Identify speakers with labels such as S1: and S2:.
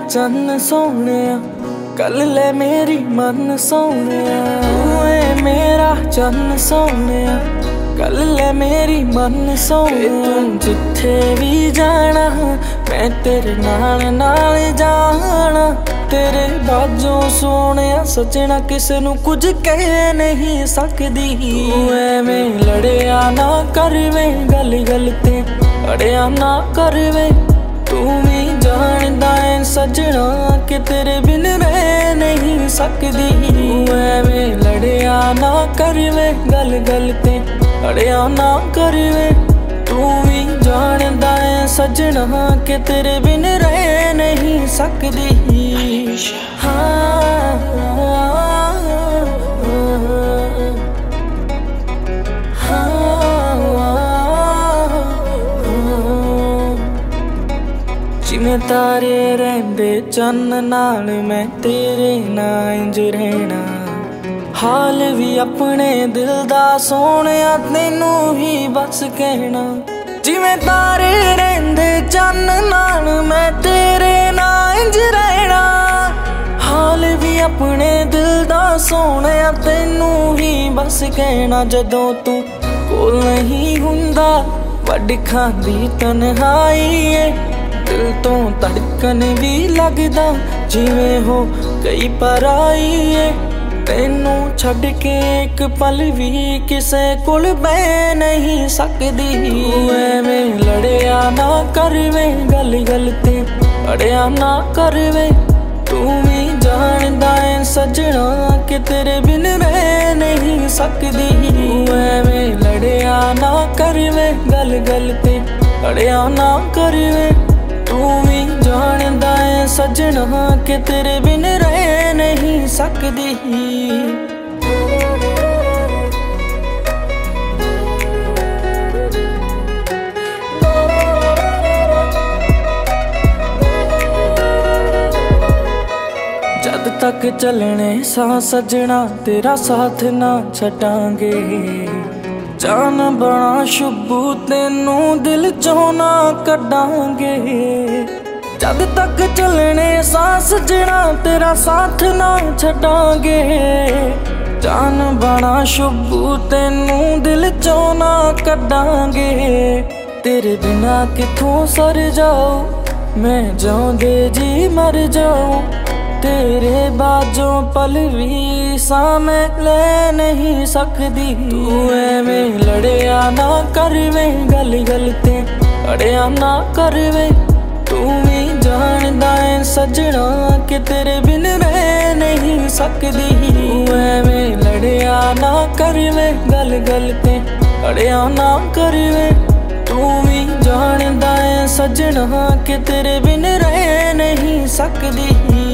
S1: चन्न सोहणिया कल ले मेरी मन सोहणिया। तू है मेरा चन्न सोहणिया कल ले मेरी मन सोहणिया। तू जिथे भी जाना मैं तेरे नाल नाल जाना। तेरे बाजों सोहणिया सजना किसे नू कुछ कह नहीं सकदी। तू एवें लड़िया ना करवे गल गल ते अड़िया ना करवे। तू भी जानदा है सजना कि तेरे बिन रह नहीं सकदी। तू एवें लड़िया ना करवे गल गल ते अड़िया ना करवे। तू भी जानदा है सजना कि तेरे बिन रह नहीं सकदी। जिवें तारे रहिंदे चन्न नाल मैं तेरे नाल इंज रहना। हाल भी अपने दिल दा सोहणिया तैनू ही बस कहना। जिवें तारे रहिंदे चन्न नाल मैं तेरे नाल इंज रहना। हाल भी अपने दिल दा सोहणिया तैनू ही बस कहना। जदों तू कोल नहीं हुंदा वड्ड खांदी तन्हाई है। दिल तो धड़कन भी लगदा जिवें हो कई पराई है। तैनू छड्ड के एक पल भी किसे कोल बह नहीं सकदी। तू एवें लड़िया ना करवे गल गल ते अड़िया ना करवे। तू भी जानदा है सजना कि तेरे बिन रह नहीं सकदी। तू एवें लड़िया ना करवे गल गल ते अड़िया ना करवे। तू भी जानदा है सजना कि तेरे बिन रह नहीं सकदी। जद तक चलने सा सजना तेरा साथ ना छटांगे। जान बना शुभू तेनू दिल चों ना कड्डांगे। जद तक चलने सा सजना तेरा साथ ना छड्डांगे। जान बना शुभू तेनू दिल चों ना कड्डांगे। तेरे बिना किथों सर जाऊं मैं जाऊंदे जी मर जाऊं। तेरे बाजों पल भी सामे ले नहीं सकदी। तू एवें लड़िया ना करवे गल गल ते अड़िया ना करवे। तू भी जानदा है सजना कि तेरे बिन रह नहीं सकदी। तू एवें लड़िया ना करवे गल गल ते अड़िया ना करवे। तू भी जानदा है सजना कि तेरे बिन रह नहीं सकदी।